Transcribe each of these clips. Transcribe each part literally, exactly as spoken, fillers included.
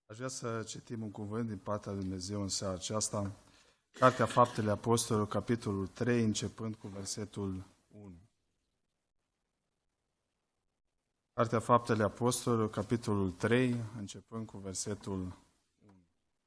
Aș vrea să citim un cuvânt din partea lui Dumnezeu în seara aceasta, Cartea Faptele Apostolilor, capitolul trei, începând cu versetul unu. Cartea Faptele Apostolilor, capitolul trei, începând cu versetul unu.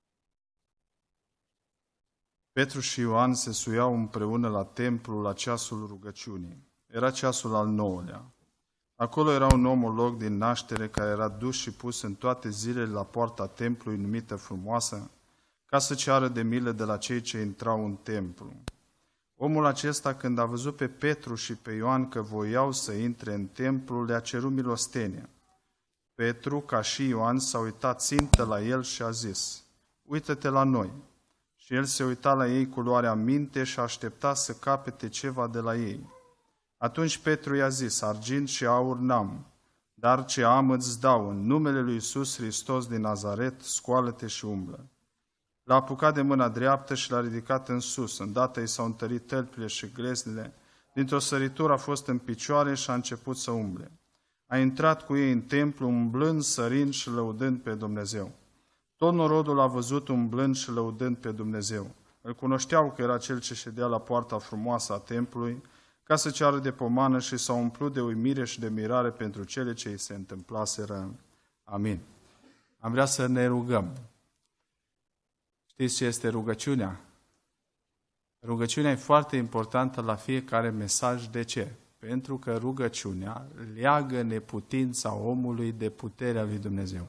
Petru și Ioan se suiau împreună la templu la ceasul rugăciunii. Era ceasul al nouălea. Acolo era un omolog din naștere care era dus și pus în toate zilele la poarta templului numită Frumoasă, ca să ceară de milă de la cei ce intrau în templu. Omul acesta, când a văzut pe Petru și pe Ioan că voiau să intre în templu, le-a cerut milostenie. Petru, ca și Ioan, s-a uitat țintă la el și a zis: "Uită-te la noi." Și el se uita la ei cu luarea minte și aștepta să capete ceva de la ei. Atunci Petru i-a zis: "Argint și aur n-am, dar ce am îți dau, în numele lui Iisus Hristos din Nazaret, scoală-te și umblă." L-a apucat de mâna dreaptă și l-a ridicat în sus. Îndată i s-au întărit tălpile și greznile. Dintr-o săritură a fost în picioare și a început să umble. A intrat cu ei în templu, umblând, sărind și lăudând pe Dumnezeu. Tot norodul l-a văzut umblând și lăudând pe Dumnezeu. Îl cunoșteau că era cel ce ședea la poarta frumoasă a templului, ca să ceară de pomană, și s-au umplut de uimire și de mirare pentru cele ce îi se întâmplaseră. Amin. Am vrea să ne rugăm. Știți ce este rugăciunea? Rugăciunea e foarte importantă la fiecare mesaj. De ce? Pentru că rugăciunea leagă neputința omului de puterea lui Dumnezeu.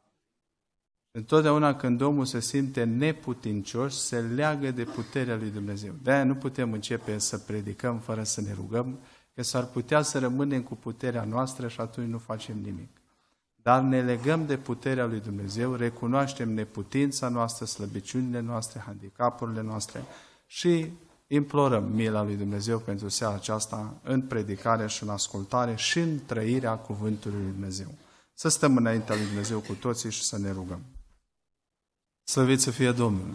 Întotdeauna când omul se simte neputincios, se leagă de puterea lui Dumnezeu. De-aia nu putem începe să predicăm fără să ne rugăm, că s-ar putea să rămânem cu puterea noastră și atunci nu facem nimic. Dar ne legăm de puterea lui Dumnezeu, recunoaștem neputința noastră, slăbiciunile noastre, handicapurile noastre și implorăm mila lui Dumnezeu pentru seara aceasta în predicare și în ascultare și în trăirea cuvântului lui Dumnezeu. Să stăm înaintea lui Dumnezeu cu toții și să ne rugăm. Slăvit să fie Domnul!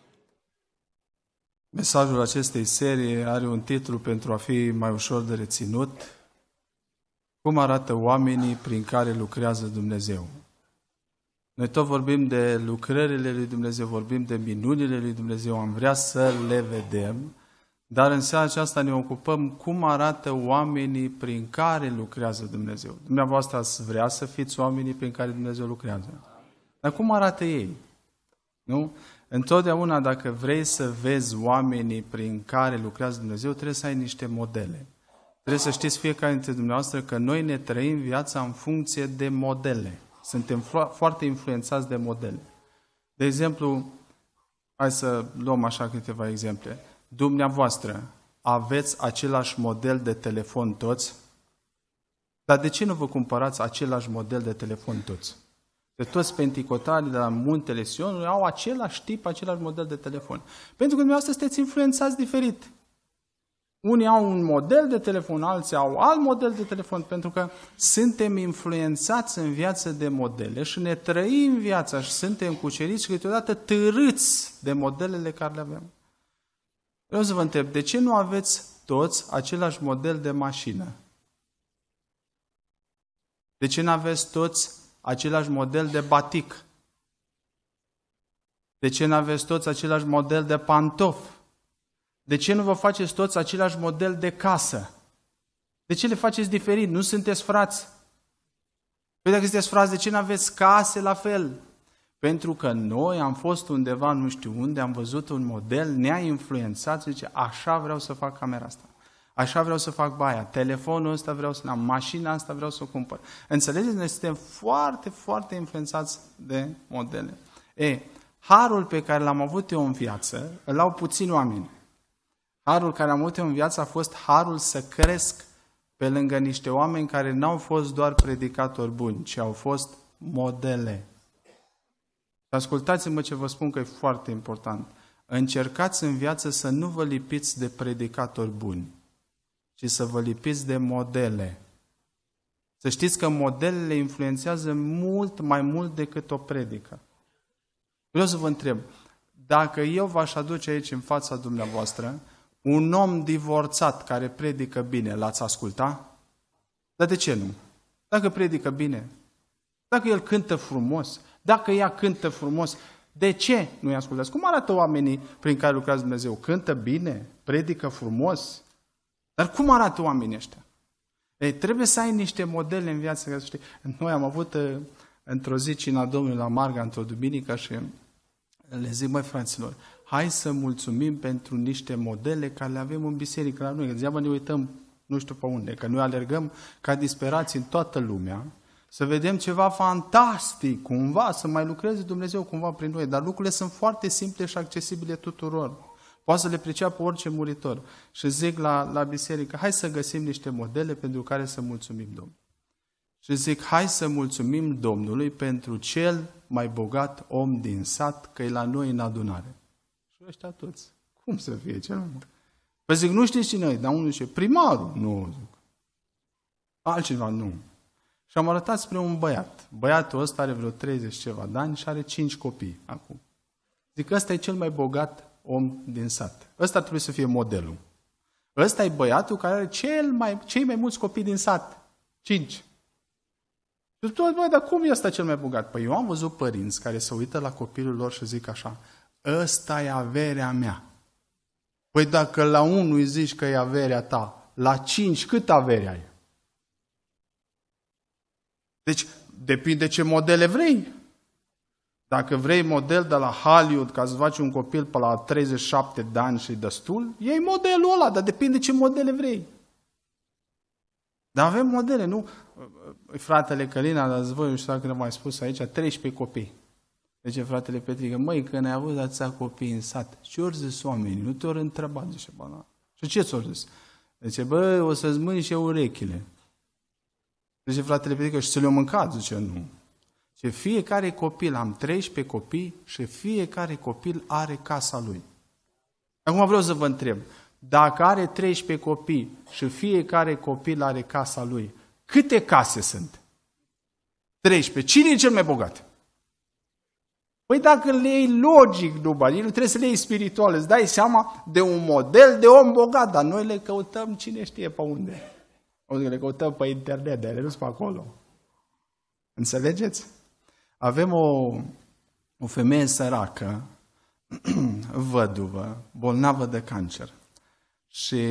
Mesajul acestei serii are un titlu pentru a fi mai ușor de reținut: Cum arată oamenii prin care lucrează Dumnezeu? Noi tot vorbim de lucrările lui Dumnezeu, vorbim de minunile lui Dumnezeu, am vrea să le vedem, dar în seara aceasta ne ocupăm cum arată oamenii prin care lucrează Dumnezeu. Dumneavoastră ați vrea să fiți oamenii prin care Dumnezeu lucrează. Dar cum arată ei? Nu? Întotdeauna dacă vrei să vezi oamenii prin care lucrează Dumnezeu, trebuie să ai niște modele. Trebuie să știți fiecare dintre dumneavoastră că noi ne trăim viața în funcție de modele. Suntem foarte influențați de modele. De exemplu, hai să luăm așa câteva exemple. Dumneavoastră aveți același model de telefon toți? Dar de ce nu vă cumpărați același model de telefon toți? De toți penticotarii de la Muntele Sionului au același tip, același model de telefon. Pentru că dumneavoastră sunteți influențați diferit. Unii au un model de telefon, alții au alt model de telefon, pentru că suntem influențați în viață de modele și ne trăim viața și suntem cuceriți și câteodată târâți de modelele care le avem. Vreau să vă întreb, de ce nu aveți toți același model de mașină? De ce nu aveți toți același model de batic? De ce nu aveți toți același model de pantofi? De ce nu vă faceți toți același model de casă? De ce le faceți diferit? Nu sunteți frați? Păi dacă sunteți frați, de ce nu aveți case la fel? Pentru că noi am fost undeva, nu știu unde, am văzut un model, ne-a influențat, zice, așa vreau să fac camera asta, așa vreau să fac baia, telefonul ăsta vreau să am, mașina asta vreau să o cumpăr. Înțelegeți? Noi suntem foarte, foarte influențați de modele. E, harul pe care l-am avut eu în viață, îl au puțini oameni. Harul care am avut eu în viață a fost harul să cresc pe lângă niște oameni care n-au fost doar predicatori buni, ci au fost modele. Ascultați-mă ce vă spun că e foarte important. Încercați în viață să nu vă lipiți de predicatori buni, ci să vă lipiți de modele. Să știți că modelele influențează mult mai mult decât o predică. Vreau să vă întreb, dacă eu v-aș aduce aici în fața dumneavoastră un om divorțat care predică bine, l-ați asculta? Dar de ce nu? Dacă predică bine, dacă el cântă frumos, Dacă ea cântă frumos, de ce nu-i ascultați? Cum arată oamenii prin care lucrează Dumnezeu? Cântă bine? Predică frumos? Dar cum arată oamenii ăștia? Ei, trebuie să ai niște modele în viață. Ca să știi. Noi am avut într-o zi cina Domnului la Marga, într-o duminică și le zic, măi fraților, hai să mulțumim pentru niște modele care le avem în biserică la noi. Că degeaba ne uităm nu știu pe unde, că noi alergăm ca disperați în toată lumea, să vedem ceva fantastic, cumva, să mai lucreze Dumnezeu cumva prin noi. Dar lucrurile sunt foarte simple și accesibile tuturor. Poate să le priceapă orice muritor. Și zic la, la biserică, hai să găsim niște modele pentru care să mulțumim Domnului. Și zic, hai să mulțumim Domnului pentru cel mai bogat om din sat, că e la noi în adunare. Și ăștia toți. Cum să fie cel mai bogat? Păi zic, nu știți cine e, dar unul zice, primarul. Nu, zic. Altcineva, nu. Și am arătat spre un băiat. Băiatul ăsta are vreo treizeci ceva de ani și are cinci copii acum. Zic, ăsta e cel mai bogat om din sat. Ăsta trebuie să fie modelul. Ăsta e băiatul care are cel mai, cei mai mulți copii din sat. Cinci. Și tu, băi, dar cum e ăsta cel mai bogat? Păi eu am văzut părinți care se uită la copilul lor și zic așa, ăsta e averea mea. Păi dacă la unul îi zici că e averea ta, la cinci cât avere ai? Deci, depinde ce modele vrei. Dacă vrei model de la Hollywood ca să faci un copil pe la treizeci și șapte de ani și destul, iei modelul ăla, dar depinde ce modele vrei. Dar avem modele, nu? Fratele Călina, dar voi, nu știu dacă m-ai spus aici, treisprezece copii. Deci fratele Petrică, măi, când ai avut atâția copii în sat, ce ori zis oamenii? Nu te-ori întrebat, zice, bă, na. Și ce ți-ori zis? Zice, bă, o să-ți mâni urechile. Zice fratele Petrică, și să le-o mâncat? Zice, nu. Și fiecare copil, am treisprezece copii și fiecare copil are casa lui. Acum vreau să vă întreb, dacă are treisprezece copii și fiecare copil are casa lui, câte case sunt? treisprezece. Cine e cel mai bogat? Păi dacă le iei logic, după, nu trebuie să le iei spiritual, îți dai seama de un model de om bogat, dar noi le căutăm cine știe pe unde. Le căutăm pe internet, dar ele nu sunt pe acolo. Înțelegeți? Avem o, o femeie săracă, văduvă, bolnavă de cancer. Și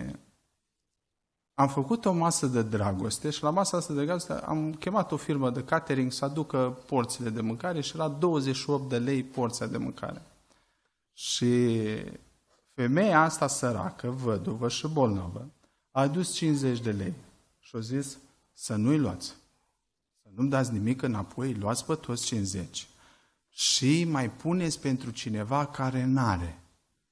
am făcut o masă de dragoste și la masa asta de dragoste am chemat o firmă de catering să aducă porțile de mâncare și era douăzeci și opt de lei porția de mâncare. Și femeia asta săracă, văduvă și bolnavă, a adus cincizeci de lei și a zis să nu-i luați. Să nu-mi dați nimic înapoi, luați pe toți cincizeci și mai puneți pentru cineva care n-are.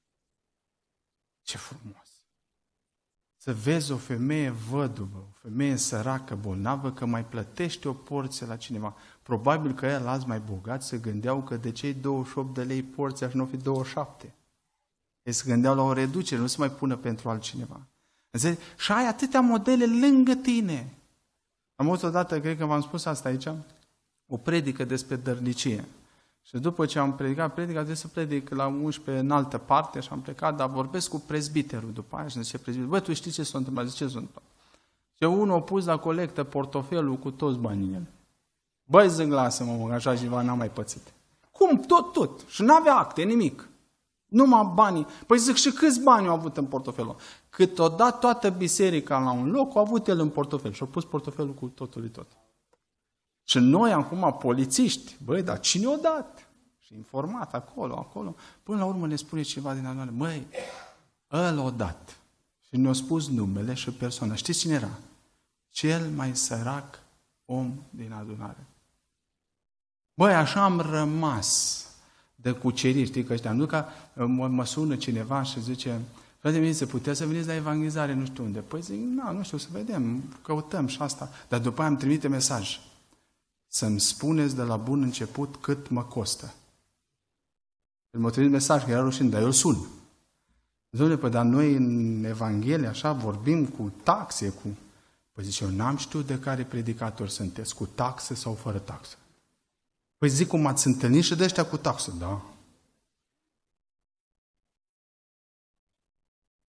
Ce frumos! Să vezi o femeie văduvă, o femeie săracă, bolnavă, că mai plătește o porție la cineva. Probabil că el alți mai bogați se gândeau că de cei douăzeci și opt de lei porția și nu fi douăzeci și șapte. Ei se gândeau la o reducere, nu se mai pună pentru altcineva. Înțelegi? Și ai atâtea modele lângă tine. Am avut odată, cred că v-am spus asta aici, o predică despre dărnicie. Și după ce am predicat predica, trebuie să predic la unsprezece în altă parte și am plecat, dar vorbesc cu prezbiterul după aia și zice prezbiterul, bă, tu știi ce s-a întâmplat? Zice, ce s-a întâmplat? Și unul a pus la colectă portofelul cu toți banii în el. Băi, zic, lasă-mă, mă, așa ceva n-am mai pățit. Cum? Tot, tot. Și n-avea acte, nimic. Numai banii. Păi zic, și câți bani au avut în portofelul? Cât o dat toată biserica la un loc, a avut el în portofel și a pus portofelul cu totul tot. Și noi acum, polițiști, băi, dar cine o dat? Și informat acolo, acolo. Până la urmă ne spune ceva din adunare, măi, ăla o dat. Și ne-a spus numele și persoana. Știți cine era? Cel mai sărac om din adunare. Băi, așa am rămas de cuceriri, știi că ăștia. Nu ca mă, mă sună cineva și zice, frate mie, se putea să veniți la evangelizare, nu știu unde. Păi zic, na, nu știu, să vedem, căutăm și asta. Dar după aia îmi trimite mesaj. Să-mi spuneți de la bun început cât mă costă. Îl mă trimit mesaj, că era rușine, dar eu îl sun. Dom'le, păi, dar noi în Evanghelie, așa, vorbim cu taxe, cu... Păi zice, eu n-am știut de care predicatori sunteți, cu taxe sau fără taxe. Păi zic, cum ați întâlnit și de ăștia cu taxe, da.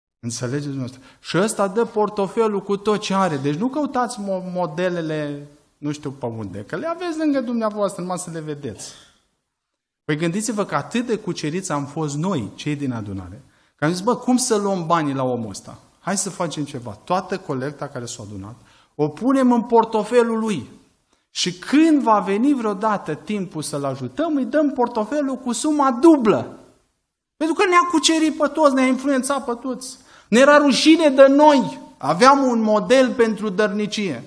Înțelegeți dumneavoastră? Și ăsta dă portofelul cu tot ce are. Deci nu căutați modelele nu știu pe unde, că le aveți lângă dumneavoastră, numai să le vedeți. Păi gândiți-vă că atât de cuceriți am fost noi, cei din adunare, că am zis, bă, cum să luăm banii la omul ăsta? Hai să facem ceva. Toată colecta care s-a adunat, o punem în portofelul lui. Și când va veni vreodată timpul să-l ajutăm, îi dăm portofelul cu suma dublă. Pentru că ne-a cucerit pe toți, ne-a influențat pe toți. Ne era rușine de noi. Aveam un model pentru dărnicie.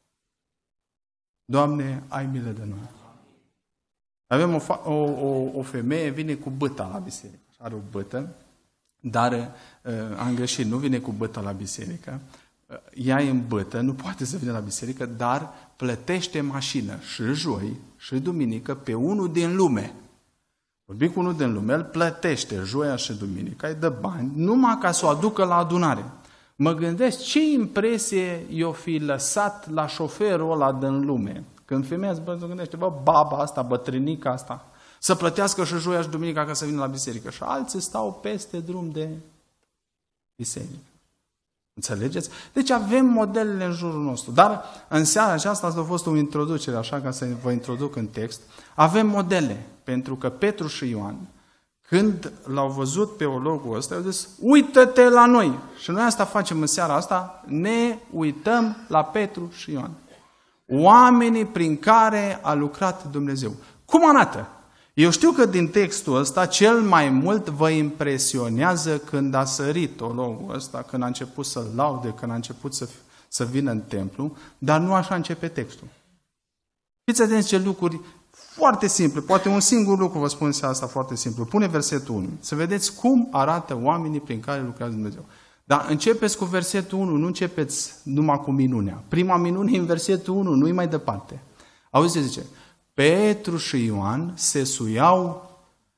Doamne, ai milă de noi. Avem o, o, o, o femeie, vine cu băta la biserică. Are o bătă, dar uh, am greșit, nu vine cu băta la biserică. Uh, ea e în bătă, nu poate să vină la biserică, dar plătește mașină și joi și duminică pe unul din lume. Vorbi cu unul din lume, el plătește joia și duminica, îi dă bani, numai ca să o aducă la adunare. Mă gândesc ce impresie i-o fi lăsat la șoferul ăla din lume. Când femeia se gândește, bă, baba asta, bătrânica asta, să plătească și joia și duminica ca să vină la biserică. Și alții stau peste drum de biserică. Înțelegeți? Deci avem modelele în jurul nostru. Dar în seara aceasta asta a fost o introducere, așa ca să vă introduc în text. Avem modele, pentru că Petru și Ioan, când l-au văzut pe teologul ăsta, au zis, uită-te la noi. Și noi asta facem în seara asta, ne uităm la Petru și Ioan. Oamenii prin care a lucrat Dumnezeu. Cum arată? Eu știu că din textul ăsta cel mai mult vă impresionează când a sărit teologul ăsta, când a început să-l laude, când a început să, să vină în templu, dar nu așa începe textul. Fiți atenți ce lucruri foarte simple, poate un singur lucru vă spun seara asta foarte simplu. Pune versetul unu, să vedeți cum arată oamenii prin care lucrează Dumnezeu. Dar începeți cu versetul unu, nu începeți numai cu minunea. Prima minune e în versetul unu, nu-i mai departe. Auziți ce zice? Petru și Ioan se suiau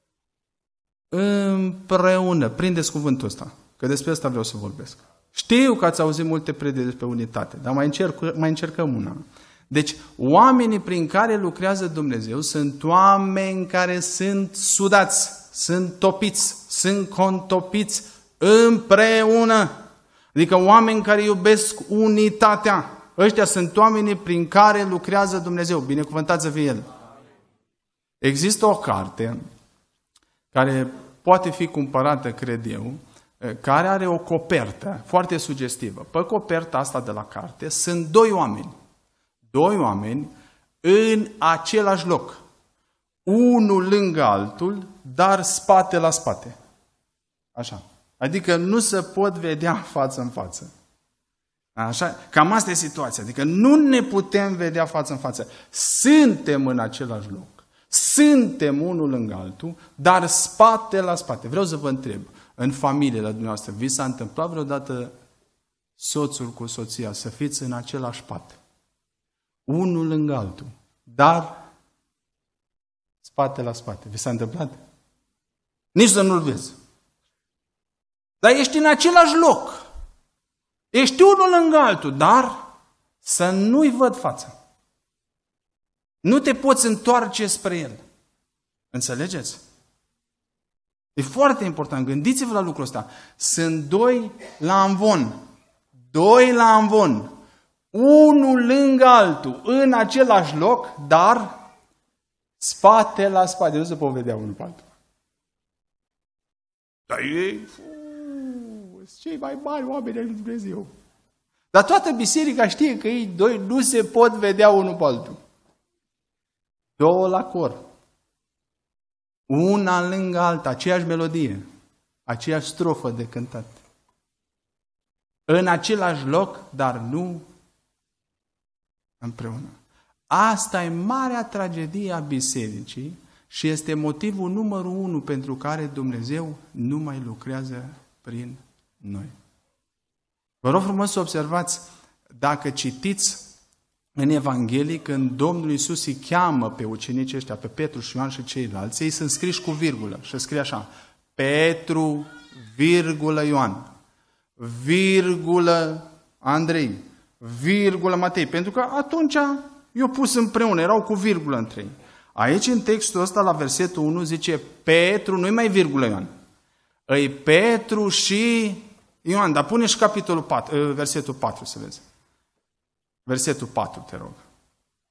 împreună. Prindeți cuvântul ăsta, că despre asta vreau să vorbesc. Știu că ați auzit multe prediceri despre unitate, dar mai, încerc, mai încercăm una. Deci, oamenii prin care lucrează Dumnezeu sunt oameni care sunt sudați, sunt topiți, sunt contopiți împreună. Adică oameni care iubesc unitatea. Ăștia sunt oamenii prin care lucrează Dumnezeu. Binecuvântat să fie El. Există o carte care poate fi cumpărată, cred eu, care are o copertă foarte sugestivă. Pe coperta asta de la carte sunt doi oameni. Doi oameni în același loc. Unul lângă altul, dar spate la spate. Așa. Adică nu se pot vedea față în față. Așa? Cam asta e situația. Adică nu ne putem vedea față în față. Suntem în același loc. Suntem unul lângă altul, dar spate la spate. Vreau să vă întreb, în familie la dumneavoastră, vi s-a întâmplat vreodată soțul cu soția să fiți în același spate? Unul lângă altul, dar spate la spate. Vi s-a întâmplat? Nici să nu-l vezi. Dar ești în același loc. Ești unul lângă altul, dar să nu-i văd fața. Nu te poți întoarce spre el. Înțelegeți? E foarte important. Gândiți-vă la lucrul ăsta. Sunt doi la amvon. Doi la amvon. Unul lângă altul. În același loc, dar spate la spate. Nu se pot vedea unul pe altul. Dar ei... cei mai mari oameni ai lui Dumnezeu. Dar toată biserica știe că ei doi nu se pot vedea unul pe altul. Două la cor. Una lângă alta, aceeași melodie, aceeași strofă de cântat. În același loc, dar nu împreună. Asta e marea tragedie a bisericii și este motivul numărul unu pentru care Dumnezeu nu mai lucrează prin noi. Vă rog frumos să observați, dacă citiți în Evanghelii, când Domnul Iisus îi cheamă pe ucenicii ăștia, pe Petru și Ioan și ceilalți, ei sunt scriși cu virgulă și scrie așa, Petru, virgulă Ioan, virgulă Andrei, virgulă Matei, pentru că atunci i-au pus împreună, erau cu virgulă între ei. Aici în textul ăsta, la versetul unu, zice Petru, nu-i mai virgulă Ioan, îi Petru și Ioan, dar pune și capitolul patru, versetul patru să vezi. Versetul patru, te rog.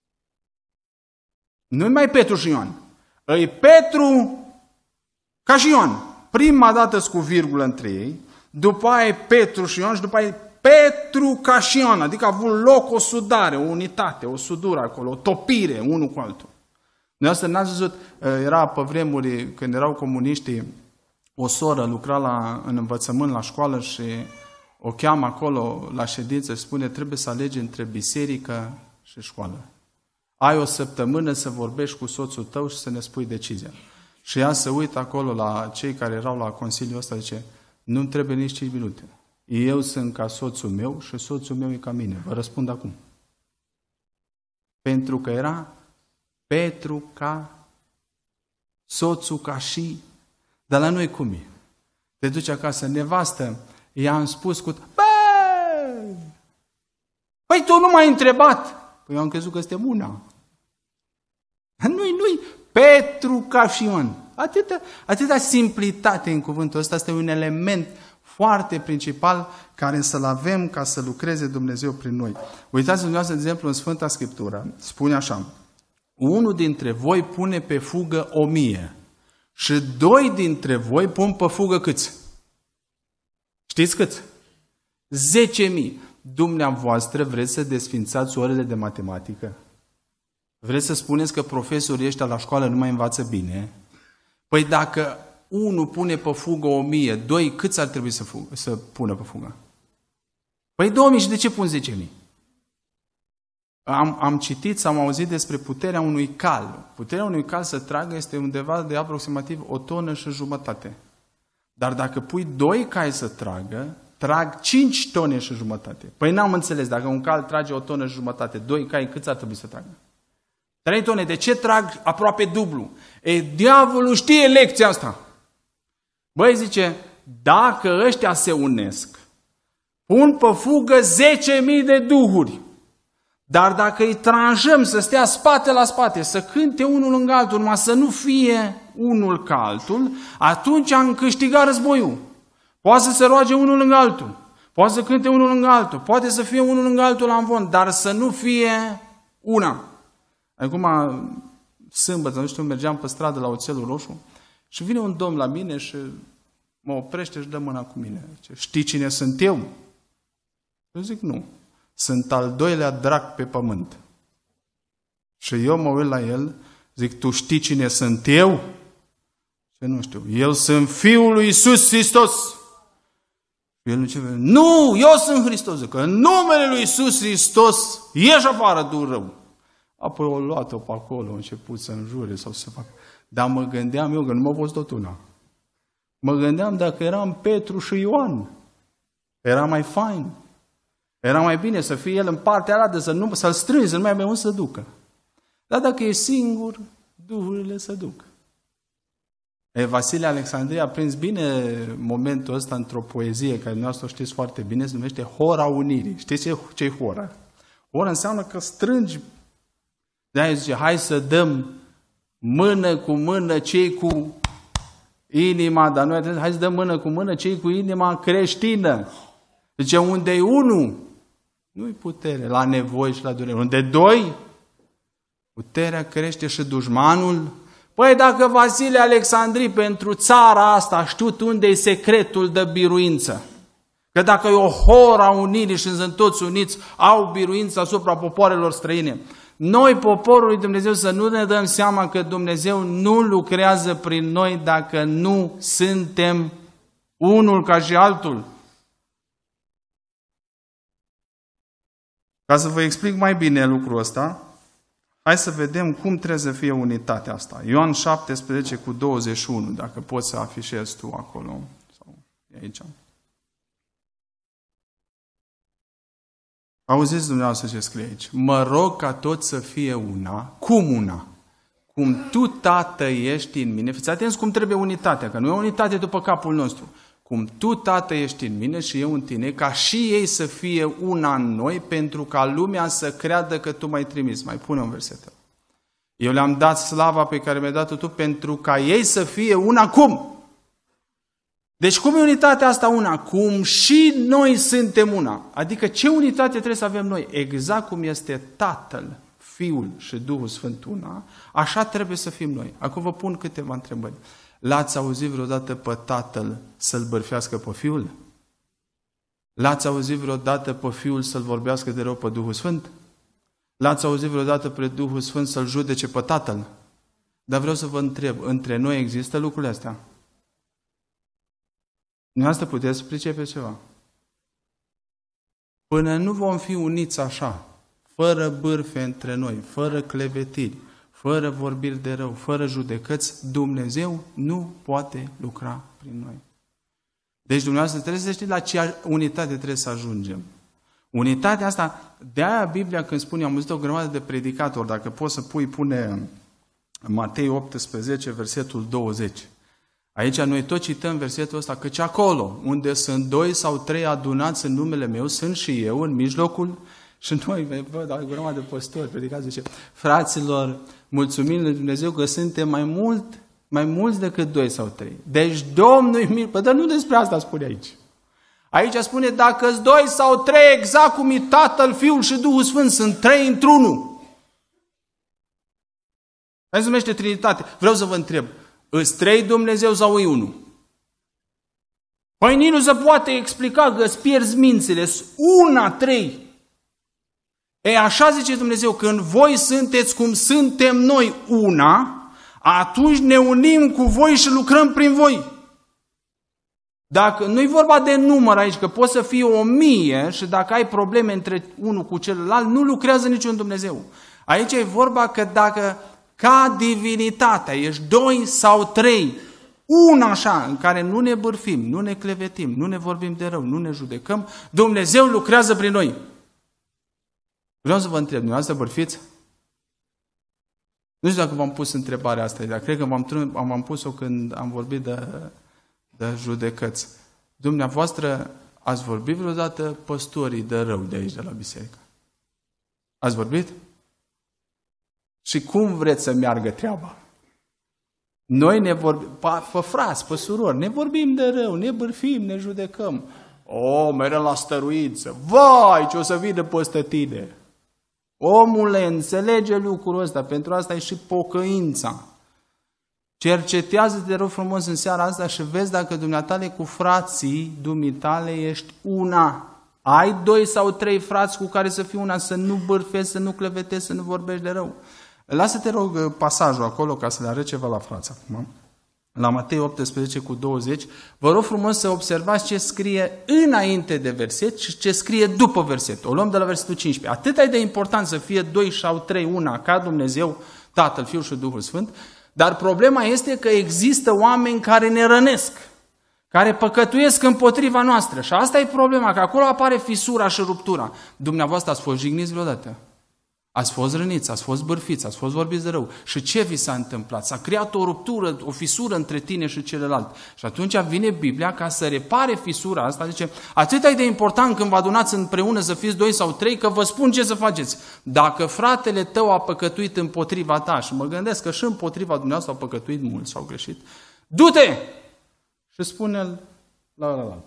Nu-i mai Petru și Ioan. E Petru ca și Ioan. Prima dată cu virgulă între ei, după aia e Petru și Ioan și după aia e Petru ca și Ioan. Adică a avut loc o sudare, o unitate, o sudură acolo, o topire unul cu altul. Dumneavoastră n-ați văzut, era pe vremuri când erau comuniștii, o soră lucra la, în învățământ la școală și o cheamă acolo la ședință și spune trebuie să alegi între biserică și școală. Ai o săptămână să vorbești cu soțul tău și să ne spui decizia. Și ea se uită acolo la cei care erau la consiliul ăsta, zice, nu-mi trebuie nici cinci minute. Eu sunt ca soțul meu și soțul meu e ca mine. Vă răspund acum. Pentru că era Petru ca, soțul ca și, dar la noi cum e? Te duci acasă, nevastă, i-am spus cu... Bă! Păi tu nu m-ai întrebat! Păi eu am crezut că suntem una. Nu-i, nu-i Petru ca și Ioan. Atâta, atâta simplitate în cuvântul ăsta, este un element foarte principal care să-l avem ca să lucreze Dumnezeu prin noi. Uitați dumneavoastră, de exemplu, în Sfânta Scriptură, spune așa, unul dintre voi pune pe fugă o mie și doi dintre voi pun pe fugă câți? Știți câți? Zece mii. Dumneavoastră vreți să desfințați orele de matematică? Vreți să spuneți că profesorii ăștia la școală nu mai învață bine? Păi dacă unul pune pe fugă o mie, doi, câți ar trebui să, fugă, să pună pe fugă? Păi două mii și de ce pun zece mii? Am, am citit sau am auzit despre puterea unui cal. Puterea unui cal să tragă este undeva de aproximativ o tonă și jumătate. Dar dacă pui doi cai să tragă, trag cinci tone și jumătate. Păi n-am înțeles, dacă un cal trage o tonă și jumătate, doi cai câți ar trebui să tragă? Trei tone. De ce trag aproape dublu? E, diavolul știe lecția asta. Băi, zice, dacă ăștia se unesc, pun pe fugă zece mii de duhuri. Dar dacă îi tranjăm să stea spate la spate, să cânte unul lângă altul, numai să nu fie unul ca altul, atunci am câștigat războiul. Poate să se roage unul lângă altul, poate să cânte unul lângă altul, poate să fie unul lângă altul la învon, dar să nu fie una. Acum, sâmbătă, nu știu, mergeam pe stradă la Oțelul Roșu și vine un domn la mine și mă oprește și dă mâna cu mine. Zice, știi cine sunt eu? Eu zic, nu. Sunt al doilea drac pe pământ. Și eu mă uit la el, zic, tu știi cine sunt eu? Ce nu știu. Eu sunt Fiul lui Iisus Hristos. El nu ce nu, eu sunt Hristos. Zic, în numele lui Iisus Hristos, ieși afară, du rău. Apoi o luat-o pe acolo, a început să înjure sau să facă. Dar mă gândeam eu că nu mă fost tot una. Mă gândeam dacă eram Petru și Ioan. Era mai fain. Era mai bine să fie el în partea aia, să nu, să-l strângi, să nu mai avea unde să ducă. Dar dacă e singur, duhurile se duc. E, Vasile Alexandrie a prins bine momentul ăsta într-o poezie, care dumneavoastră o știți foarte bine, se numește Hora Unirii. Știți ce, ce-i hora? Hora înseamnă că strângi. De-aia zice, hai să dăm mână cu mână cei cu inima, dar noi hai să dăm mână cu mână cei cu inima creștină. Zice, unde e unul, nu-i putere, la nevoi și la durere. Unde doi, puterea crește și dușmanul. Păi dacă Vasile Alexandrii pentru țara asta a știut unde e secretul de biruință, că dacă e o hora unirii și sunt toți uniți, au biruință asupra popoarelor străine. Noi, poporul lui Dumnezeu, să nu ne dăm seama că Dumnezeu nu lucrează prin noi dacă nu suntem unul ca și altul. Ca să vă explic mai bine lucrul ăsta, hai să vedem cum trebuie să fie unitatea asta. Ioan șaptesprezece cu douăzeci și unu, dacă poți să afișezi tu acolo. Sau e aici. Auziți dumneavoastră ce scrie aici? Mă rog ca toți să fie una. Cum una? Cum tu, Tată, ești în mine. Fiți atenți cum trebuie unitatea, că nu e unitate după capul nostru. Cum tu, Tată, ești în mine și eu în tine, ca și ei să fie una în noi, pentru ca lumea să creadă că tu m-ai trimis. Mai pune un verset. Eu le-am dat slava pe care mi-ai dat-o tu, pentru ca ei să fie una cum? Deci cum e unitatea asta una? Cum și noi suntem una. Adică ce unitate trebuie să avem noi? Exact cum este Tatăl, Fiul și Duhul Sfânt una, așa trebuie să fim noi. Acum vă pun câteva întrebări. L-ați auzit vreodată pe Tatăl să-L bârfească pe Fiul? L-ați auzit vreodată pe Fiul să-L vorbească de rău pe Duhul Sfânt? L-ați auzit vreodată pe Duhul Sfânt să-L judece pe Tatăl? Dar vreau să vă întreb, între noi există lucrurile astea? Dumneavoastră puteți pricepe ceva? Până nu vom fi uniți așa, fără bârfe între noi, fără clevetiri, fără vorbiri de rău, fără judecăți, Dumnezeu nu poate lucra prin noi. Deci dumneavoastră trebuie să știți la ce unitate trebuie să ajungem. Unitatea asta, de-aia Biblia când spune, am auzit o grămadă de predicatori, dacă poți să pui, pune Matei optsprezece, versetul douăzeci. Aici noi tot cităm versetul ăsta, căci acolo unde sunt doi sau trei adunați în numele meu, sunt și eu în mijlocul. Și noi, văd, o grămadă de păstori, predicați, zice, fraților, mulțumim lui Dumnezeu că suntem mai mult, mai mulți decât doi sau trei. Deci Domnul-i mil, păi, dar nu despre asta spune aici. Aici spune, dacă-s doi sau trei, exact cum e Tatăl, Fiul și Duhul Sfânt, sunt trei într-unul. Hai se numește Trinitate. Vreau să vă întreb, îs trei Dumnezeu sau e unul? Păi nici nu se poate explica că îți pierzi mințile, una, trei. E așa zice Dumnezeu, când voi sunteți cum suntem noi una, atunci ne unim cu voi și lucrăm prin voi. Dacă nu e vorba de număr aici, că poți să fie o mie și dacă ai probleme între unul cu celălalt, nu lucrează niciun Dumnezeu. Aici e vorba că dacă ca divinitatea ești doi sau trei, una așa, în care nu ne bârfim, nu ne clevetim, nu ne vorbim de rău, nu ne judecăm, Dumnezeu lucrează prin noi. Vreau să vă întreb, dumneavoastră bârfiți? Nu știu dacă v-am pus întrebarea asta, dar cred că v-am, am pus-o când am vorbit de, de judecăți. Dumneavoastră ați vorbit vreodată păstorii de rău de aici, de la biserică? Ați vorbit? Și cum vreți să meargă treaba? Noi ne vorbim, pe frați, pe surori, ne vorbim de rău, ne bârfim, ne judecăm. O, mereu la stăruință. Vai, ce o să vină peste tine. Omule, înțelege lucrul ăsta, pentru asta e și pocăința. Cercetează-te, rog frumos, în seara asta și vezi dacă dumneatale cu frații dumitale ești una. Ai doi sau trei frați cu care să fii una, să nu bârfezi, să nu clevetezi, să nu vorbești de rău. Lasă-te, rog, pasajul acolo ca să le arăt ceva la frați acum. La Matei optsprezece cu douăzeci, vă rog frumos să observați ce scrie înainte de verset și ce scrie după verset. O luăm de la versetul cincisprezece. Atât e de important să fie doi sau trei una ca Dumnezeu, Tatăl, Fiul și Duhul Sfânt, dar problema este că există oameni care ne rănesc, care păcătuiesc împotriva noastră. Și asta e problema, că acolo apare fisura și ruptura. Dumneavoastră ați fost jigniți vreodată? Ați fost răniți, ați fost bârfiți, ați fost vorbiți de rău. Și ce vi s-a întâmplat? S-a creat o ruptură, o fisură între tine și celălalt. Și atunci vine Biblia ca să repare fisura asta. Zice, atât e de important când vă adunați împreună să fiți doi sau trei, că vă spun ce să faceți. Dacă fratele tău a păcătuit împotriva ta, și mă gândesc că și împotriva dumneavoastră au păcătuit mulți, s-au greșit, du-te și spune-l la ălalt.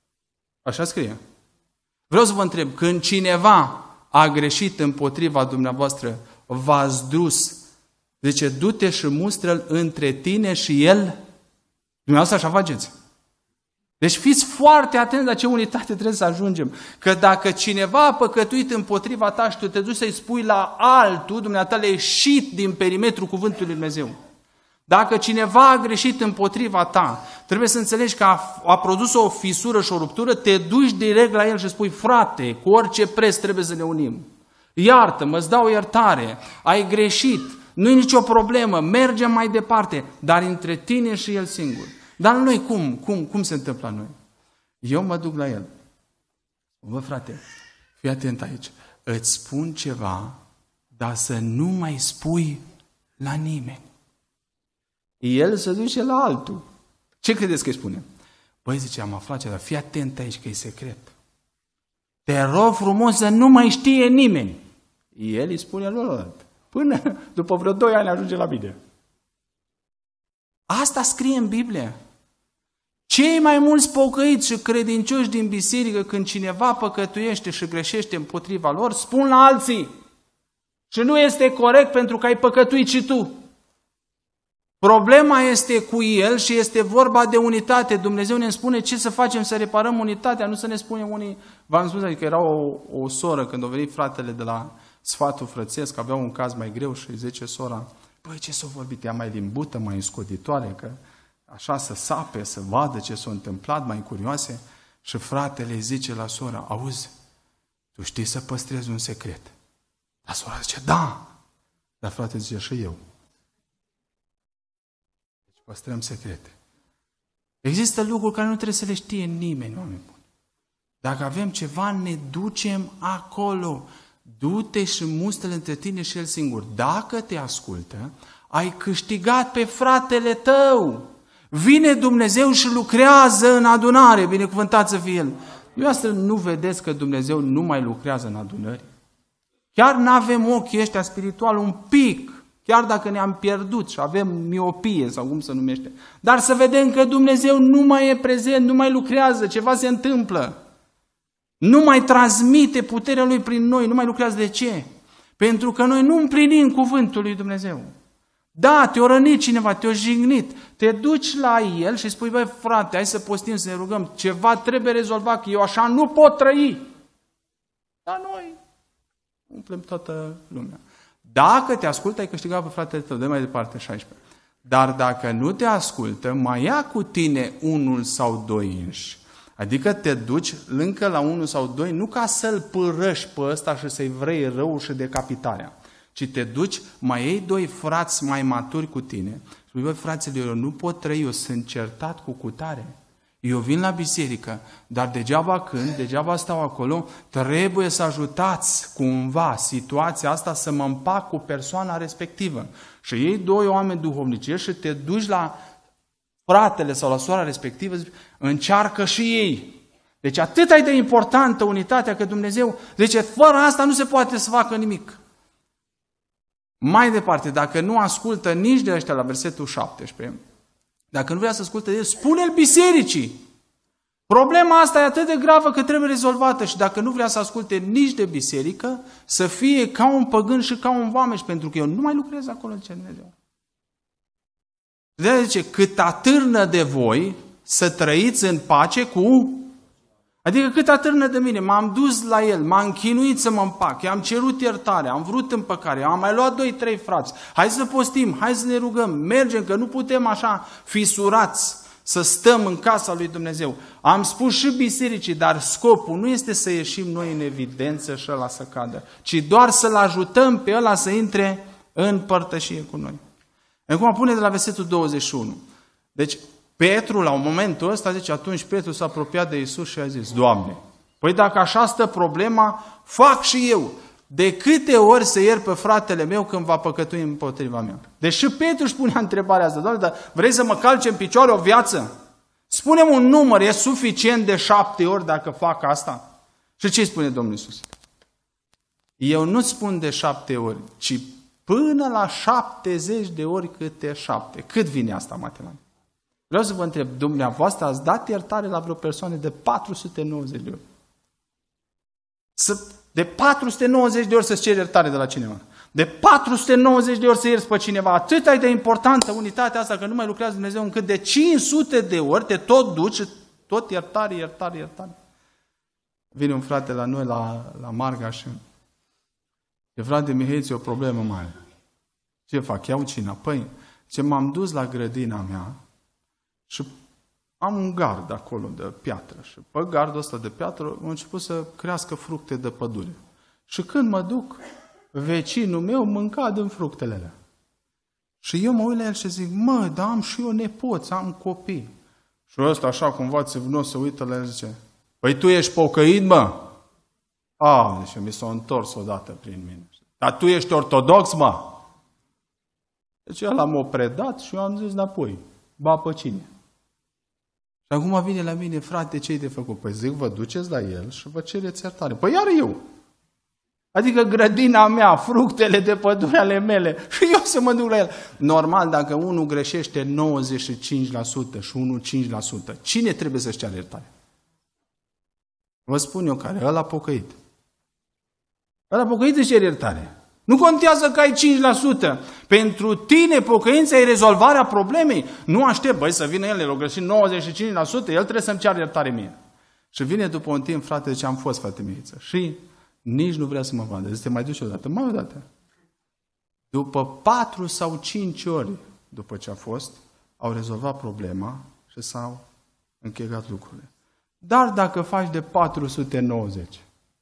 Așa scrie. Vreau să vă întreb, când cineva a greșit împotriva dumneavoastră, v-ați dus, zice, du-te și mustră-l între tine și el, dumneavoastră așa faceți. Deci fiți foarte atenți la ce unitate trebuie să ajungem. Că dacă cineva a păcătuit împotriva ta și tu te duci să-i spui la altul, dumneata le-ai ieșit din perimetrul cuvântului Lui Dumnezeu. Dacă cineva a greșit împotriva ta, trebuie să înțelegi că a, a produs o fisură și o ruptură, te duci direct la el și spui, frate, cu orice preț trebuie să ne unim. Iartă-mă, îți dau iertare, ai greșit, nu-i nicio problemă, mergem mai departe, dar între tine și el singur. Dar noi cum? Cum, cum se întâmplă la noi? Eu mă duc la el. Bă, frate, fii atent aici. Îți spun ceva, dar să nu mai spui la nimeni. El se duce la altul. Ce credeți că îi spune? Băi, zice, am aflat ceva, fii atent aici că e secret. Te rog frumos să nu mai știe nimeni. El îi spune celălalt. Până după vreo doi ani ajunge la mine. Asta scrie în Biblie. Cei mai mulți pocăiți și credincioși din biserică, când cineva păcătuiește și greșește împotriva lor, spun la alții. Și nu este corect pentru că ai păcătuit și tu. Problema este cu el și este vorba de unitate. Dumnezeu ne spune ce să facem să reparăm unitatea, nu să ne spunem unii... V-am spus că era o, o soră când a venit fratele de la sfatul frățesc, avea un caz mai greu și îi zice sora, păi ce s-a vorbit, ea mai limbută, mai scoditoare, că așa să sape, să vadă ce s-a întâmplat, mai curioase. Și fratele îi zice la sora, auzi, tu știi să păstrezi un secret. Dar sora zice, da. Dar fratele zice, și eu. Deci păstrăm secrete. Există lucruri care nu trebuie să le știe nimeni, oameni buni. Dacă avem ceva, ne ducem acolo. Du-te și mustă-l între tine și el singur. Dacă te ascultă, ai câștigat pe fratele tău. Vine Dumnezeu și lucrează în adunare, binecuvântat să fie El. Dumneavoastră nu vedeți că Dumnezeu nu mai lucrează în adunări? Chiar nu avem ochii ăștia spirituali un pic, chiar dacă ne-am pierdut și avem miopie sau cum se numește. Dar să vedem că Dumnezeu nu mai e prezent, nu mai lucrează, ceva se întâmplă. Nu mai transmite puterea Lui prin noi, nu mai lucrează. De ce? Pentru că noi nu împlinim cuvântul lui Dumnezeu. Da, te-o rănit cineva, te-o jignit, te duci la el și spui, băi frate, hai să postim, să ne rugăm, ceva trebuie rezolvat, că eu așa nu pot trăi. Dar noi umplem toată lumea. Dacă te ascultă, ai câștigat pe fratele tău, de mai departe, șaisprezece. Dar dacă nu te ascultă, mai ia cu tine unul sau doi înși. Adică te duci lângă la unul sau doi, nu ca să-l părăși pe ăsta și să-i vrei rău și decapitarea, ci te duci, mai iei doi frați mai maturi cu tine și spui, băi, fraților, eu nu pot trăi, eu sunt certat cu cutare. Eu vin la biserică, dar degeaba când, degeaba stau acolo, trebuie să ajutați cumva situația asta să mă împac cu persoana respectivă. Și iei doi oameni duhovnici și te duci la fratele sau la sora respectivă, zici, încearcă și ei. Deci atât e de importantă unitatea că Dumnezeu zice, fără asta nu se poate să facă nimic. Mai departe, dacă nu ascultă nici de ăștia la versetul șaptesprezece, dacă nu vrea să asculte de el, spune-l bisericii. Problema asta e atât de gravă că trebuie rezolvată și dacă nu vrea să asculte nici de biserică, să fie ca un păgân și ca un vameș, pentru că eu nu mai lucrez acolo, zice Dumnezeu. De-aia zice, cât atârnă de voi să trăiți în pace cu... Adică cât atârnă de mine, m-am dus la el, m-am chinuit să mă împac, i-am cerut iertare, am vrut împăcare, am mai luat doi, trei frați, hai să postim, hai să ne rugăm, mergem, că nu putem așa fisurați să stăm în casa lui Dumnezeu. Am spus și bisericii, dar scopul nu este să ieșim noi în evidență și ăla să cadă, ci doar să-l ajutăm pe ăla să intre în părtășie cu noi. Acum pune de la versetul douăzeci și unu. Deci, Petru, la un momentul ăsta, zice, atunci Petru s-a apropiat de Iisus și a zis, Doamne, păi dacă așa stă problema, fac și eu. De câte ori să iert pe fratele meu când va păcătui împotriva mea? Deci și Petru își punea întrebarea asta, Doamne, dar vrei să mă calce în picioare o viață? Spune-mi un număr, e suficient de șapte ori dacă fac asta? Și ce spune Domnul Iisus? Eu nu spun de șapte ori, ci până la șaptezeci de ori câte șapte. Cât vine asta, matematic? Vreau să vă întreb, dumneavoastră ați dat iertare la vreo persoană de patru sute nouăzeci de ori? Să, de patru sute nouăzeci de ori să-ți ceri iertare de la cineva. De patru sute nouăzeci de ori să ierți pe cineva. Atât ai de importantă unitatea asta că nu mai lucrează Dumnezeu încât de cinci sute de ori te tot duci și tot iertare, iertare, iertare. Vine un frate la noi, la, la Marga și e frate Mihai, ți-e o problemă mare. Ce fac? Iau cina? Păi, ce m-am dus la grădina mea și am un gard acolo de piatră și pe gardul ăsta de piatră a început să crească fructe de pădure. Și când mă duc, vecinul meu mânca din fructele alea. Și eu mă uit la el și zic, mă, dar am și eu nepoți, am copii. Și ăsta așa cumva țivnos se uită la el și zice, păi tu ești pocăit, mă? A, deci mi s-a întors odată prin mine. Dar tu ești ortodox, mă? Deci el l-am predat și eu am zis înapoi, ba pe cine? Și acum vine la mine, frate, ce-i de făcut? Păi zic, vă duceți la el și vă cereți iertare. Păi iar eu. Adică grădina mea, fructele de pădure ale mele și eu să mă duc la el. Normal, dacă unul greșește nouăzeci și cinci la sută și unul cinci la sută, cine trebuie să-și ceară iertare? Vă spun eu care, ăla pocăit. Ăla pocăit își cere iertare. Nu contează că ai cinci la sută. Pentru tine pocăința e rezolvarea problemei. Nu aștept, băi, să vină el, el a greșit nouăzeci și cinci la sută, el trebuie să-mi ceară iertare mie. Și vine după un timp, frate, zice, am fost, frate Mihaiță. Și nici nu vrea să mă vadă. Zice, mai duci odată? Mai odată. După patru sau cinci ori, după ce a fost, au rezolvat problema și s-au încheiat lucrurile. Dar dacă faci de patru sute nouăzeci,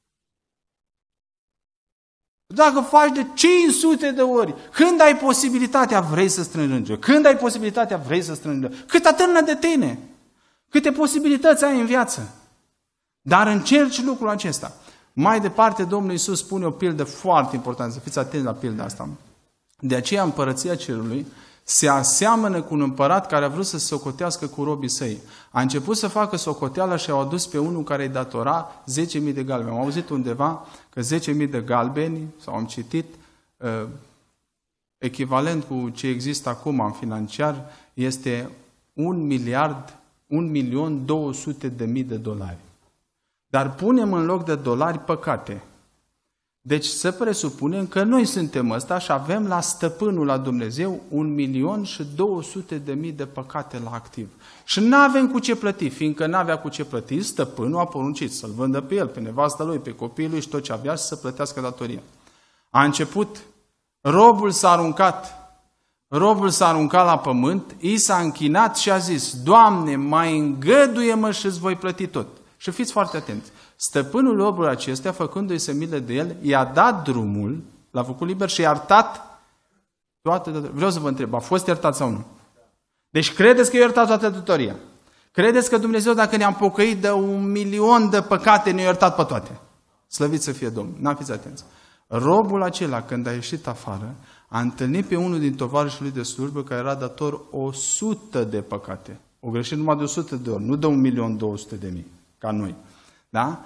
dacă faci de cinci sute de ori, când ai posibilitatea, vrei să strângi. Când ai posibilitatea, vrei să strângi. Cât atârnă de tine. Câte posibilități ai în viață. Dar încerci lucrul acesta. Mai departe, Domnul Iisus spune o pildă foarte importantă. Să fiți atenți la pilda asta. De aceea împărăția cerului se aseamănă cu un împărat care a vrut să se socotească cu robii săi. A început să facă socoteală și au adus pe unul care îi datora zece mii de galbeni. Am auzit undeva că zece mii de galbeni, sau am citit, uh, echivalent cu ce există acum în financiar, este un miliard, un milion două sute de mii de dolari. Dar punem în loc de dolari păcate. Deci să presupunem că noi suntem ăsta și avem la stăpânul, la Dumnezeu, un milion și două sute de mii de păcate la activ. Și nu avem cu ce plăti, fiindcă nu avea cu ce plăti, stăpânul a poruncit să-l vândă pe el, pe nevastă lui, pe copiii lui și tot ce avea și să plătească datoria. A început, robul s-a aruncat, robul s-a aruncat la pământ, i s-a închinat și a zis, Doamne, mai îngăduie-mă și îți voi plăti tot. Și fiți foarte atenți. Stăpânul robului acestea, făcându-i să milă de el, i-a dat drumul, l-a făcut liber și i-a iertat toate datoria. Vreau să vă întreb, a fost iertat sau nu? Deci credeți că i-a iertat toată datoria? Credeți că Dumnezeu, dacă ne-am pocăit de un milion de păcate, ne-a iertat pe toate? Slăvit să fie Domnul. N-am fiți atenți. Robul acela, când a ieșit afară, a întâlnit pe unul din tovarășii lui de slujbă care era dator o sută de păcate. O greșit numai de o sută de ori, nu de un milion două sute de mii, ca noi. Da?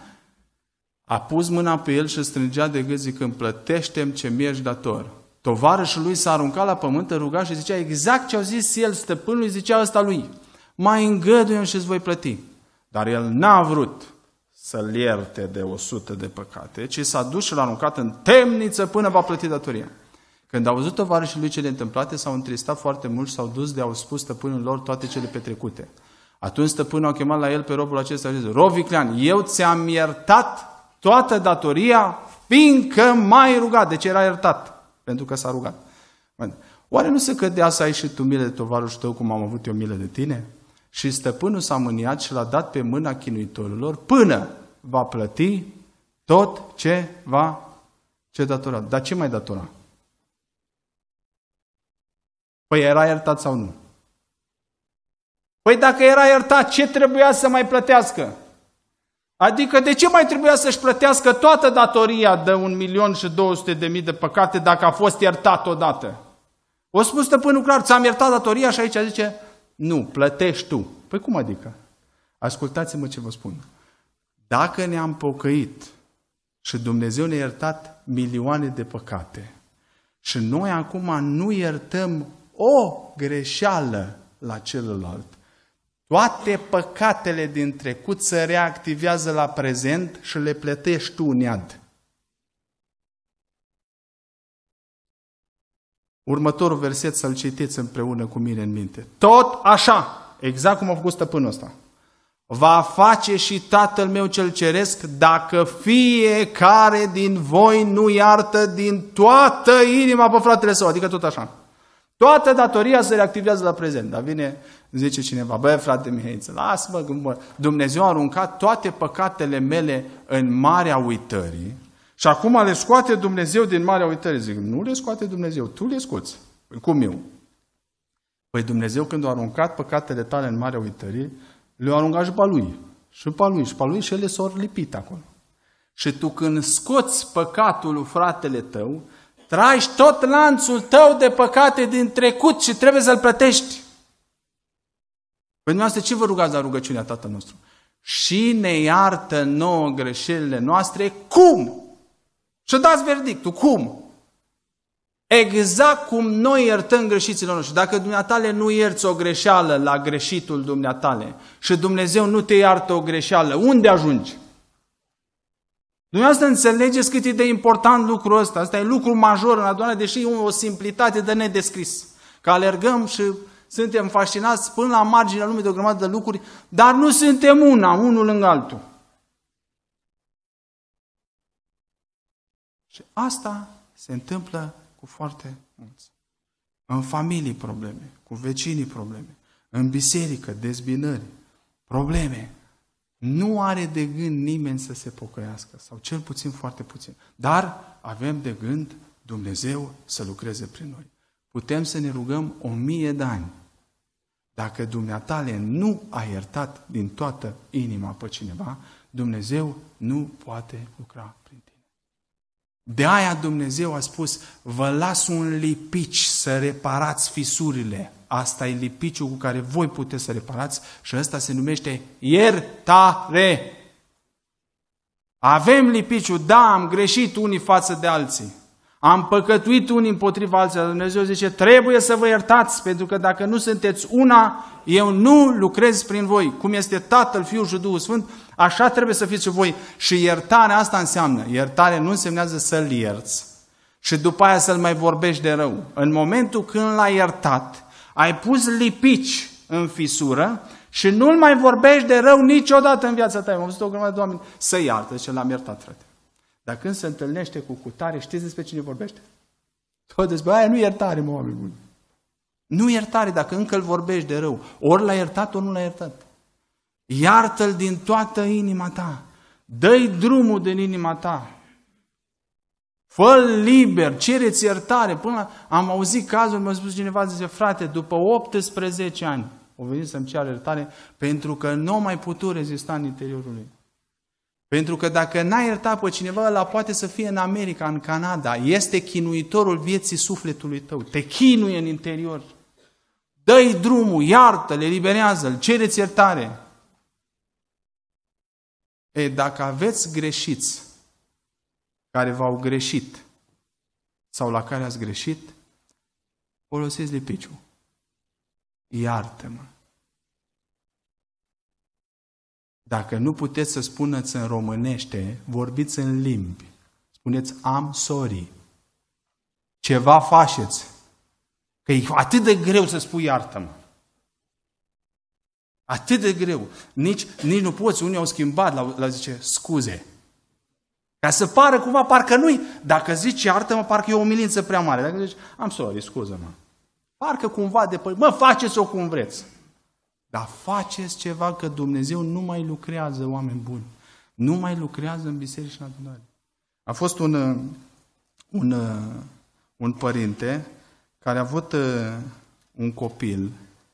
A pus mâna pe el și strângea de gât zicând, plătește-mi ce mi-ești dator. Tovarășul lui s-a aruncat la pământ, ruga și zicea exact ce au zis el stăpânului, zicea ăsta lui. Mai îngăduie-mi și îți voi plăti. Dar el n-a vrut să-l ierte de o sută de păcate, ci s-a dus și l-a aruncat în temniță până va plăti datoria. Când au văzut tovarășii lui cele întâmplate, s-au întristat foarte mult și s-au dus de a spus stăpânul lor toate cele petrecute. Atunci stăpânul a chemat la el pe robul acesta și a zis, rob viclean, eu ți-am iertat toată datoria, fiindcă m-ai rugat. Deci era iertat, pentru că s-a rugat. Oare nu se cădea să ai și tu milă de tovarășul tău, cum am avut eu milă de tine? Și stăpânul s-a mâniat și l-a dat pe mâna chinuitorilor până va plăti tot ce va ce datora. Dar ce mai datora? Păi era iertat sau nu? Păi dacă era iertat, ce trebuia să mai plătească? Adică de ce mai trebuia să-și plătească toată datoria de un milion și două sute de mii de păcate dacă a fost iertat odată? O spus stăpânul clar, ți-am iertat datoria și aici zice, nu, plătești tu. Păi cum adică? Ascultați-mă ce vă spun. Dacă ne-am pocăit și Dumnezeu ne-a iertat milioane de păcate și noi acum nu iertăm o greșeală la celălalt, toate păcatele din trecut se reactivează la prezent și le plătești tu în iad. Următorul verset să-l citiți împreună cu mine în minte. Tot așa, exact cum a făcut stăpânul ăsta, va face și Tatăl meu cel ceresc dacă fiecare din voi nu iartă din toată inima pe fratele său. Adică tot așa. Toată datoria se reactivează la prezent. Dar vine, zice cineva, băi frate Mihaiță, lasă-mă, Dumnezeu a aruncat toate păcatele mele în marea uitării și acum le scoate Dumnezeu din marea uitării. Zic, nu le scoate Dumnezeu, tu le scoți. Cum eu? Păi Dumnezeu când a aruncat păcatele tale în marea uitării, le-a aruncat și pe lui. Și pe lui, și pe lui și ele s-au lipit acolo. Și tu când scoți păcatul lui fratele tău, tragi tot lanțul tău de păcate din trecut și trebuie să-l plătești. Păi dumneavoastră ce vă rugați la rugăciunea Tatăl nostru? Și ne iartă nouă greșelile noastre, cum? Și dați verdictul, cum? Exact cum noi iertăm greșiților noștri. Dacă dumneatale nu ierți o greșeală la greșitul dumneatale și Dumnezeu nu te iartă o greșeală, unde ajungi? Dumneavoastră înțelegeți cât e de important lucrul ăsta. Asta e lucru major în adunare, deși e o simplitate de nedescris. Că alergăm și suntem fascinați până la marginea lumii de o grămadă de lucruri, dar nu suntem una, unul lângă altul. Și asta se întâmplă cu foarte mulți. În familii probleme, cu vecinii probleme, în biserică dezbinări, probleme. Nu are de gând nimeni să se pocăiască, sau cel puțin foarte puțin. Dar avem de gând Dumnezeu să lucreze prin noi. Putem să ne rugăm o mie de ani. Dacă dumneatale nu a iertat din toată inima pe cineva, Dumnezeu nu poate lucra prin tine. De aia Dumnezeu a spus, vă las un lipici să reparați fisurile. Asta e lipiciul cu care voi puteți să reparați și ăsta se numește iertare. Avem lipiciul, da, am greșit unii față de alții. Am păcătuit unii împotriva alții. Dumnezeu zice, trebuie să vă iertați, pentru că dacă nu sunteți una, eu nu lucrez prin voi. Cum este Tatăl, Fiul și Duhul Sfânt, așa trebuie să fiți și voi. Și iertarea asta înseamnă, iertare nu însemnează să-l ierți și după aia să-l mai vorbești de rău. În momentul când l-ai iertat, ai pus lipici în fisură și nu-l mai vorbești de rău niciodată în viața ta. Am văzut o grămadă de oameni să iartă, zice, l-am iertat, frate. Dar când se întâlnește cu cutare, știți despre cine vorbește? Tot despre aia nu iertare, mă, oameni buni. Nu iertare, dacă încă îl vorbești de rău. Ori l-a iertat, ori nu l-a iertat. Iartă-l din toată inima ta. Dă-i drumul din inima ta. Fă-l liber, cereți iertare. Până la... Am auzit cazul, mi-a spus cineva, zice, frate, după optsprezece ani, o venit să-mi ceară iertare, pentru că nu a mai putut rezista în interiorul lui. Pentru că dacă n-a iertat pe cineva, ăla poate să fie în America, în Canada. Este chinuitorul vieții sufletului tău. Te chinuie în interior. Dă-i drumul, iartă-l, eliberează-l, cereți iertare. E, dacă aveți greșiți care v-au greșit sau la care ați greșit, folosiți lipiciul. Iartă-mă. Dacă nu puteți să spuneți în românește, vorbiți în limbi. Spuneți, am sorry. Ceva faceți. Că e atât de greu să spui iartă-mă. Atât de greu. Nici, nici nu poți. Unii au schimbat la, la zice, scuze. Ca să pară cumva, parcă nu-i. Dacă zici iartă-mă, parcă e o umilință prea mare. Dacă zici, am sorry, scuză-mă. Parcă cumva de pe... Mă, faceți-o cum vreți. Dar faceți ceva, că Dumnezeu nu mai lucrează, oameni buni. Nu mai lucrează în biserici și în adunare. A fost un, un, un părinte care a avut un copil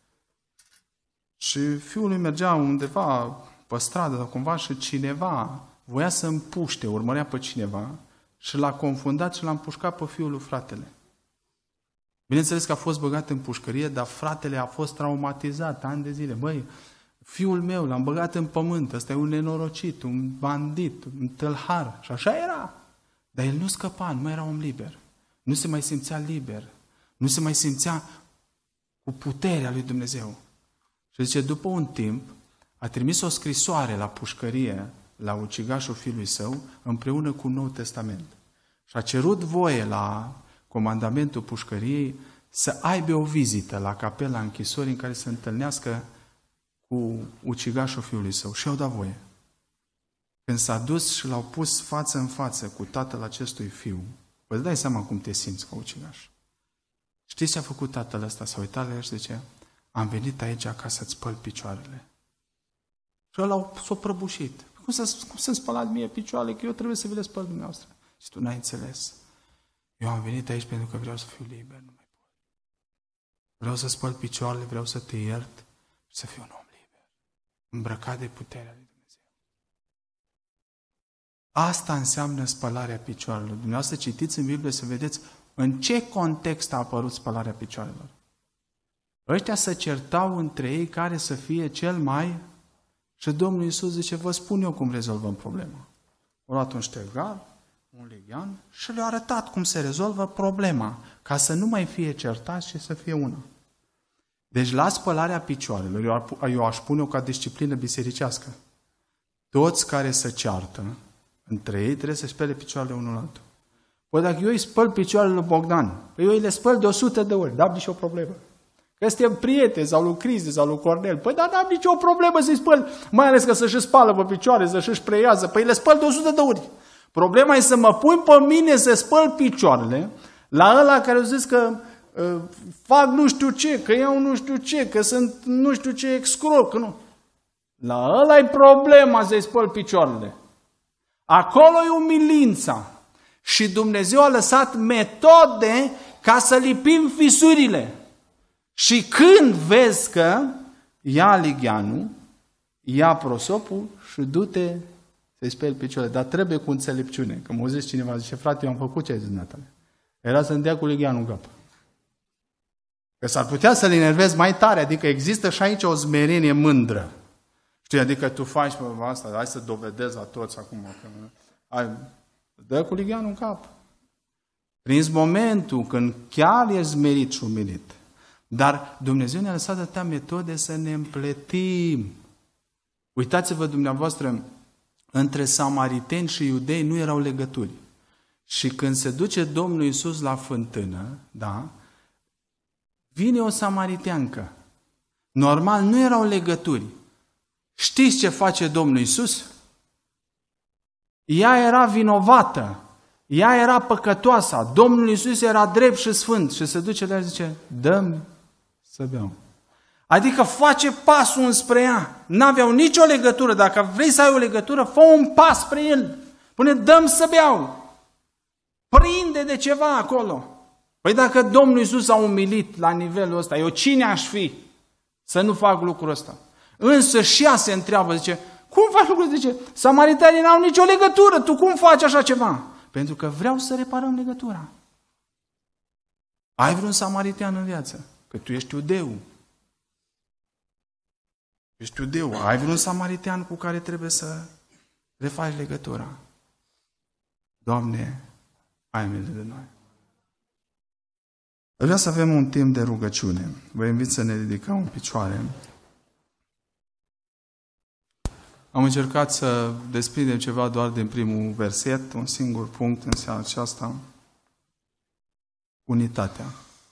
și fiul lui mergea undeva pe stradă sau cumva și cineva voia să împuște, urmărea pe cineva și l-a confundat și l-a împușcat pe fiul lui fratele. Bineînțeles că a fost băgat în pușcărie, dar fratele a fost traumatizat ani de zile. Băi, fiul meu l-am băgat în pământ, ăsta e un nenorocit, un bandit, un tâlhar. Și așa era. Dar el nu scăpa, nu mai era om liber. Nu se mai simțea liber. Nu se mai simțea cu puterea lui Dumnezeu. Și zice, după un timp, a trimis o scrisoare la pușcărie, la ucigașul fiului său, împreună cu Nou Testament. Și a cerut voie la comandamentul pușcăriei să aibă o vizită la capela închisorii în care să întâlnească cu ucigașul fiului său. Și i-au dat voie. Când s-a dus și l-au pus față în față cu tatăl acestui fiu, vă dai seama cum te simți ca ucigaș. Știți ce a făcut tatăl ăsta? S-a uitat la el și zice, am venit aici ca să-ți spăl picioarele. Și ăla s-a prăbușit. Cum să, cum să-mi spălați mie picioarele? Că eu trebuie să vi le spăl dumneavoastră. Și tu n-ai înțeles. Eu am venit aici pentru că vreau să fiu liber, nu mai pot. Vreau să spăl picioarele, vreau să te iert și să fiu un om liber. Îmbrăcat de puterea lui Dumnezeu. Asta înseamnă spălarea picioarelor. Dumneavoastră citiți în Biblie să vedeți în ce context a apărut spălarea picioarelor. Ăștia se certau între ei care să fie cel mai... Și Domnul Iisus zice, vă spun eu cum rezolvăm problema. Au luat un ștergar, un lighean și le-a arătat cum se rezolvă problema, ca să nu mai fie certați și să fie una. Deci la spălarea picioarelor, eu aș pune-o ca disciplină bisericească. Toți care se ceartă, între ei trebuie să spele picioarele unul altul. Păi dacă eu îi spăl picioarele lui Bogdan, păi eu îi le spăl de o sută de ori, n-am nicio problemă. Că suntem prieteni, sau lui Cristi, sau lui Cornel, păi dar n-am nicio problemă să-i spăl, mai ales că să-și spală pe picioare, să-și preiază, păi le spăl de o sută de ori. Problema e să mă pun pe mine să spăl picioarele la ăla care au zis că uh, fac nu știu ce, că iau nu știu ce, că sunt nu știu ce excrop, că nu. La ăla e problema să-i spăl picioarele. Acolo e umilința. Și Dumnezeu a lăsat metode ca să lipim fisurile. Și când vezi că ia ligheanul, ia prosopul și du-te să-i speli picioarele. Dar trebuie cu înțelepciune. Că mă zis cineva, zice, frate, eu am făcut ce ai zis, Natale. Era să-mi dea cu ligheanul în cap. Că s-ar putea să-l enervezi mai tare, adică există și aici o smerenie mândră. Știi, adică tu faci pe asta, hai să dovedezi la toți acum. Că, hai, dă cu ligheanul în cap. Prins momentul când chiar ești smerit și umilit. Dar Dumnezeu ne-a lăsat atâtea metode să ne împletim. Uitați-vă dumneavoastră, între samariteni și iudei nu erau legături. Și când se duce Domnul Iisus la fântână, da, vine o samariteancă. Normal nu erau legături. Știți ce face Domnul Iisus? Ea era vinovată. Ea era păcătoasă. Domnul Iisus era drept și sfânt. Și se duce la ea și zice, dă-mi să beau. Adică face pasul înspre ea. N-aveau nicio legătură. Dacă vrei să ai o legătură, fă un pas spre el. Pune, dă-mi să beau. Prinde de ceva acolo. Păi dacă Domnul Iisus a umilit la nivelul ăsta, eu cine aș fi să nu fac lucrul ăsta? Însă și ea se întreabă, zice, cum faci lucrul? Zice, samaritanii n-au nicio legătură, tu cum faci așa ceva? Pentru că vreau să reparăm legătura. Ai vreun samaritean în viață? Că tu ești iudeu. Ești iudeu. Ai vreun samaritean cu care trebuie să refaci legătura? Doamne, ai milă de noi. Vreau să avem un timp de rugăciune. Vă invit să ne ridicăm în picioare. Am încercat să desprindem ceva doar din primul verset, un singur punct în seara aceasta. Unitatea.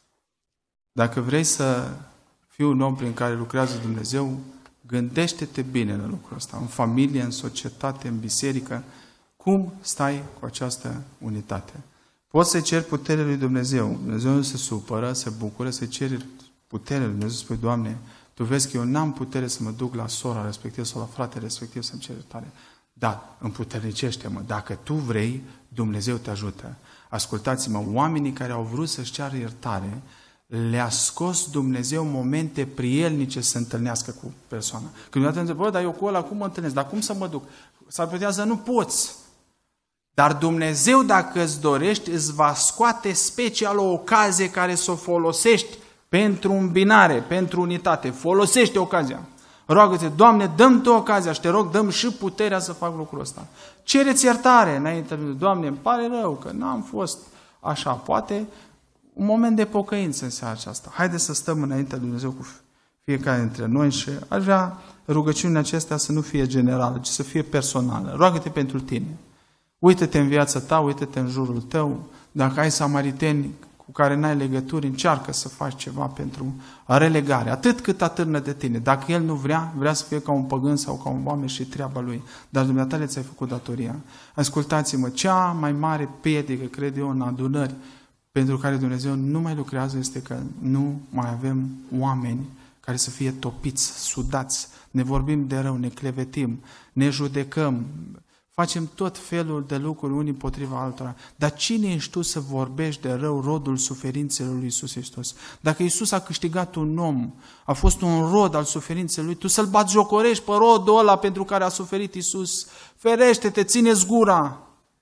Dacă vrei să fii un om prin care lucrează Dumnezeu, gândește-te bine la lucrul ăsta, în familie, în societate, în biserică, cum stai cu această unitate. Poți să-i ceri puterea lui Dumnezeu. Dumnezeu nu se supără, se bucură, să-i ceri puterea lui Dumnezeu. Spui, Doamne, Tu vezi că eu n-am putere să mă duc la sora respectiv sau la fratele respectiv să-mi cer iertare. Da, împuternicește-mă. Dacă Tu vrei, Dumnezeu te ajută. Ascultați-mă, oamenii care au vrut să-și ceară iertare, le-a scos Dumnezeu momente prielnice să se întâlnească cu persoana. Când eu te întreb, bă, dar eu cu ăla cum mă întâlnesc? Dar cum să mă duc? S-ar putea să nu poți. Dar Dumnezeu, dacă îți dorești, îți va scoate special o ocazie care să o folosești pentru îmbinare, pentru unitate. Folosește ocazia. Roagă-te, Doamne, dă-mi Tu ocazia și te rog, dă-mi și puterea să fac lucrul ăsta. Cereți iertare înainte, Doamne, îmi pare rău că n-am fost așa. Poate un moment de pocăință în seara aceasta. Haideți să stăm înaintea lui Dumnezeu cu fiecare dintre noi și aș vrea rugăciunile acestea să nu fie generală, ci să fie personală. Roagă-te pentru tine. Uită-te în viața ta, uită-te în jurul tău. Dacă ai samariteni cu care n-ai legături, încearcă să faci ceva pentru relegare, atât cât atârnă de tine. Dacă el nu vrea, vrea să fie ca un păgân sau ca un oameni și treaba lui. Dar dumneavoastră ți-ai făcut datoria. Ascultați-mă, cea mai mare piedică, cred eu, în adunări pentru care Dumnezeu nu mai lucrează este că nu mai avem oameni care să fie topiți, sudați, ne vorbim de rău, ne clevetim, ne judecăm, facem tot felul de lucruri unii împotriva altora. Dar cine ești tu să vorbești de rău rodul suferințelor lui Iisus Hristos? Dacă Iisus a câștigat un om, a fost un rod al suferinței lui, tu să-l batjocorești pe rodul ăla pentru care a suferit Iisus, ferește-te, ține-ți gura.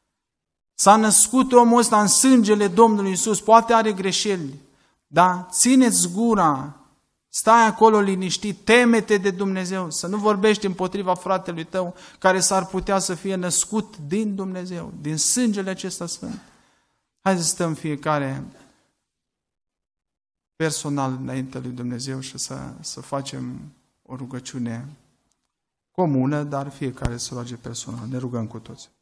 S-a născut omul ăsta în sângele Domnului Iisus, poate are greșeli, dar țineți gura, stai acolo liniștit, teme-te de Dumnezeu, să nu vorbești împotriva fratelui tău care s-ar putea să fie născut din Dumnezeu, din sângele acesta sfânt. Hai să stăm fiecare personal înaintea lui Dumnezeu și să, să facem o rugăciune comună, dar fiecare să roage personal. Ne rugăm cu toți.